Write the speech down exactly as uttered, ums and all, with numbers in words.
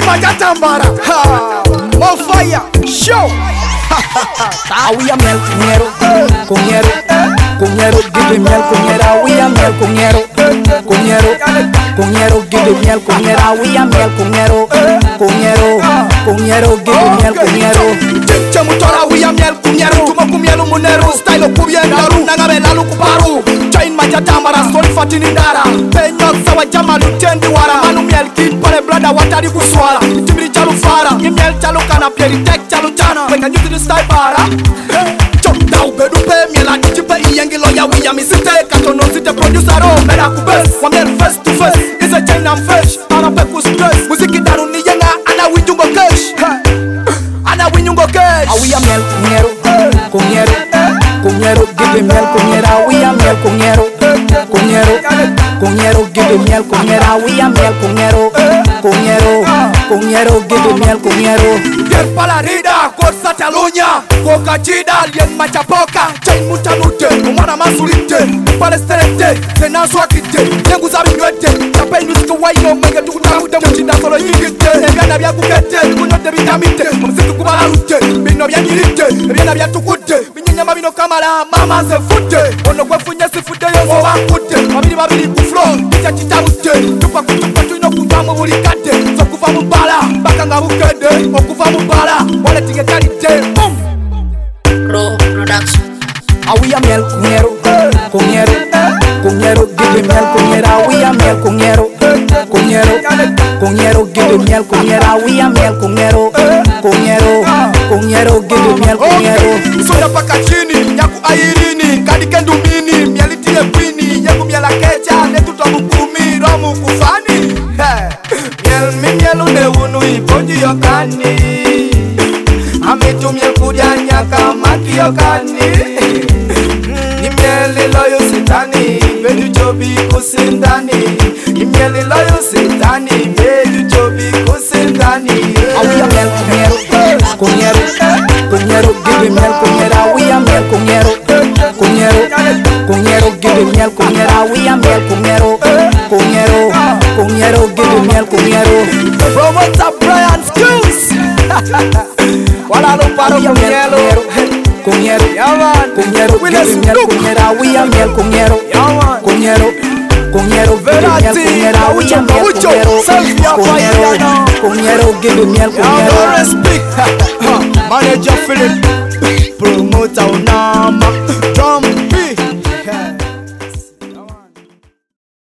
Majatambara, more fire, show. We are miel cuñero, cuñero, cuñero, give me miel cuñera. We are miel cuñero, cuñero, cuñero, give me miel cuñera. We are miel cuñero, cuñero, cuñero, give me miel cuñero. Chamutora we are miel cuñero, tuma cuñero munero, style kubiendaru, nangabela lukubaru. Chain Majatambara, sorry fatini dara. Penyo sawa jama lutendi wara, manu miel kid pale brother watari kuswala. Timiri chalu fara, miel chalu kana pieri tek chalu chana. When can you do the style para? Chop bedu pe miela chipe iyengi loya we am isite katono site producer o mera kubes wa miel face to face is a chain and fish ana pe ku stress muziki daru ni yenga ana winjungo cash ana winjungo cash. We are miel cuñero, cuñero, cuñero, give me miel cuñera. We are miel cuñero, cuñero, cuñero, give me miel cuñera. We are miel cuñero, cuñero, cuñero, give me miel cuñero. Del palarida, corsa talunya, coca chida, lien machapoka, chain mutanute, umana masulite, palestelete, sena swakite, nengu zabi nywete, chapen nusko waino, menge tukuna ute, mchinda solo yingite, nebiana bia kukete, kunyote bitamite, msitu kubala rute, bino bia nyirite, nebiana bia tukute, binyenya mabino kamala, mama se fute, ono kwefunye si fute yo owa kute, mabini mabini kuflo, kicha chitarute, tupa kutupa tuino kufamu bulikate, so kufamu bala, baka nga bukede, okufamu bala, wale tige kalite, boom. Pro Production. We are miel cuñero, cuñero, cuñero, give me miel cuñera. We are miel cuñero, cuñero, cuñero, give me miel cuñera. We are miel cuñero, cuñero, cuñero, give me miel cuñero. Soda paka chini, yaku airini, kadike ndumini, mieliti ye pini, yeku miela kecha, netu tomu kumi, romu kufani. Miel mi mielu ne unu iponji yokani, amitu miel kudianya kama kiyokani. Ni mieli loyo sitani, bedu chobi kusindani. Ni mieli loyo sitani, bedu chobi kusindani. We are miel cuñero, cuñero, cuñero, give me miel cuñera. We are miel cuñero, cuñero, cuñero, give me miel cuñera. We are miel cuñero, cuñero, cuñero, give me miel cuñero. Promoter Brian Skills. Wala lo paro cuñero, cuñero, cuñero, give me miel cuñera. We are miel cuñero, cuñero, cuñero, give me miel cuñera. We are miel cuñero, cuñero, cuñero, give me miel cuñera. Manager Philip, promoter Unama.